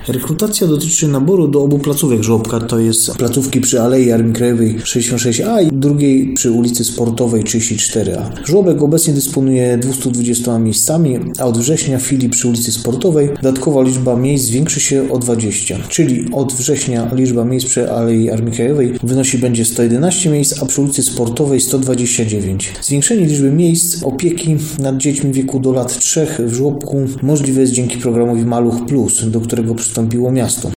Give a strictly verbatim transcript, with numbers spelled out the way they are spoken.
Rekrutacja dotyczy naboru do obu placówek żłobka, to jest placówki przy Alei Armii Krajowej sześćdziesiąt sześć A i drugiej przy ulicy Sportowej trzydzieści cztery A. Żłobek obecnie dysponuje dwieście dwadzieścia miejscami, a od września w filii przy ulicy Sportowej dodatkowa liczba miejsc zwiększy się o dwadzieścia, czyli od września liczba miejsc przy Alei Armii Krajowej wynosi będzie sto jedenaście miejsc, a przy ulicy Sportowej sto dwadzieścia dziewięć. Zwiększenie liczby miejsc opieki nad dziećmi w wieku do lat trzech w żłobku możliwe jest dzięki programowi Maluch Plus, do którego przystąpiło miasto.